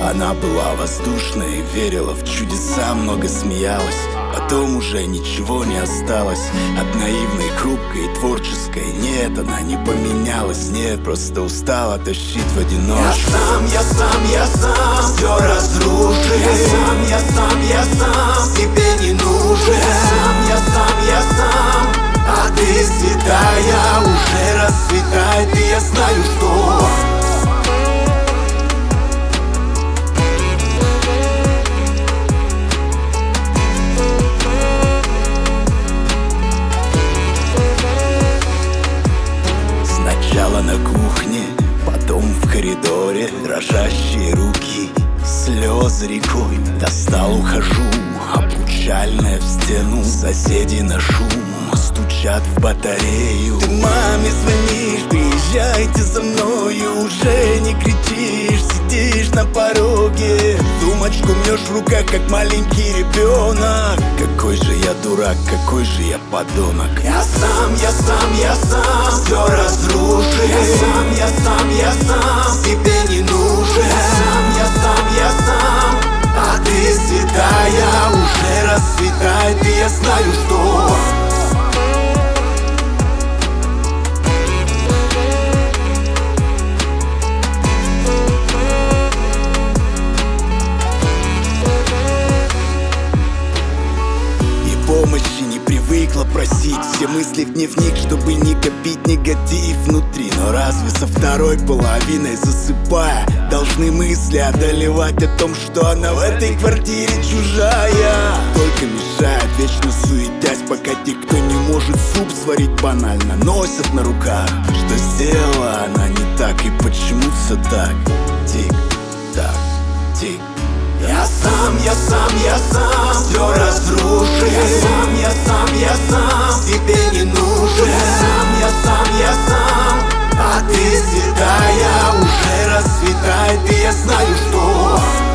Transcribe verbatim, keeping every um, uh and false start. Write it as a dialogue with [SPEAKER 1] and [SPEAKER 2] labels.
[SPEAKER 1] Она была воздушной, верила в чудеса, много смеялась. Потом уже ничего не осталось от наивной, хрупкой, творческой. Нет, она не поменялась, нет, просто устала тащить в одиночку.
[SPEAKER 2] Я сам, я сам, я сам все разрушил. Я сам, я сам, я сам тебе не нужен. Я сам, я сам, я сам, а ты святая. Уже расцветает, и я знаю, что
[SPEAKER 1] сначала на кухне, потом в коридоре. Дрожащие руки, слезы рекой. Достал, ухожу, обручальная в стену. Соседи на шум стучат в батарею. Ты маме звонишь, приезжайте за мною. Уже не кричишь, сидишь на пороге. Сумочку мнешь в руках, как маленький ребенок. Какой же я дурак, какой же я подонок.
[SPEAKER 2] Я сам, я сам, я сам все разрушил. Я сам, я сам, я сам тебе не нужен. Я сам, я сам, я сам, а ты святая. Уже расцветает, и я знаю, что
[SPEAKER 1] помощи не привыкла просить. Все мысли в дневник, чтобы не копить негатив внутри. Но разве со второй половиной засыпая должны мысли одолевать о том, что она в этой квартире чужая? Только мешает, вечно суетясь, пока те, кто не может суп сварить банально, носят на руках. Что сделала она не так и почему все так? Тик-так, тик.
[SPEAKER 2] Я сам, я сам, я сам все разрушил. Я сам, я сам, я сам тебе не нужен. Я сам, я сам, я сам, а ты святая. Уже расцветает, и я знаю, что